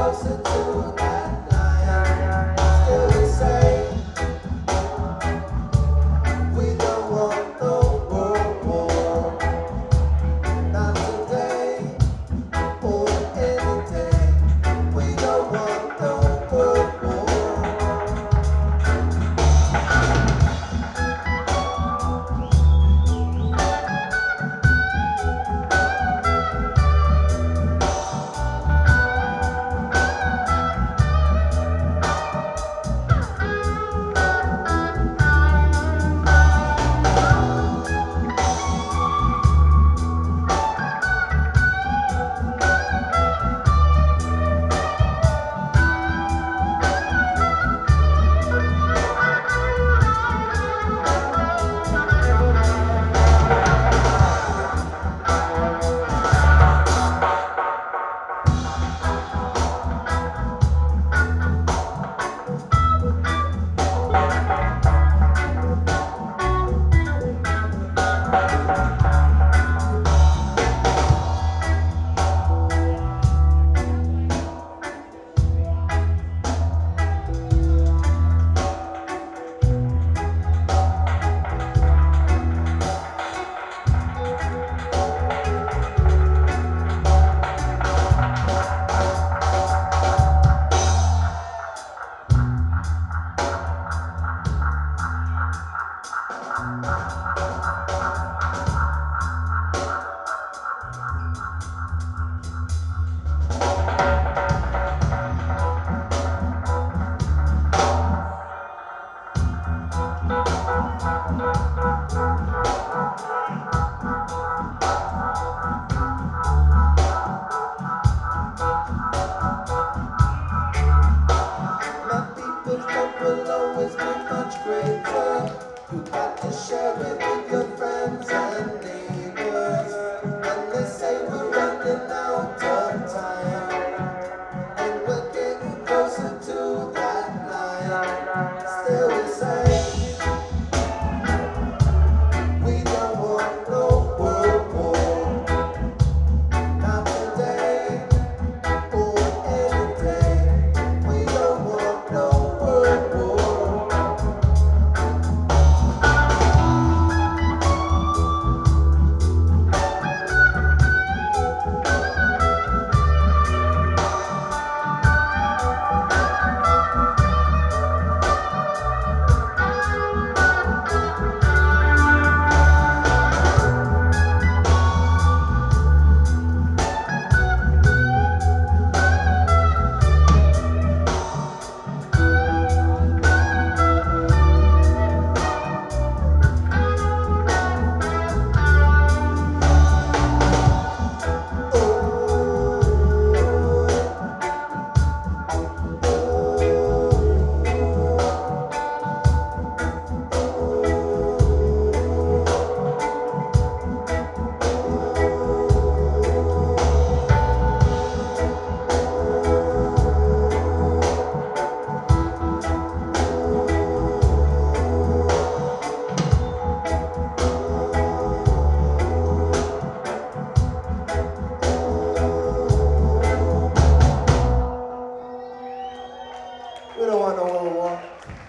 closer to that line. Still we say we don't want no world war. Not today or any day. We don't want no world war. My people's love will always be much greater. You got to share it with your friends and neighbors. And they say we're running out of time, and we're getting closer to that line. Still we say we don't want no world war. Not today or any day. We don't want no world war. We don't want no world war.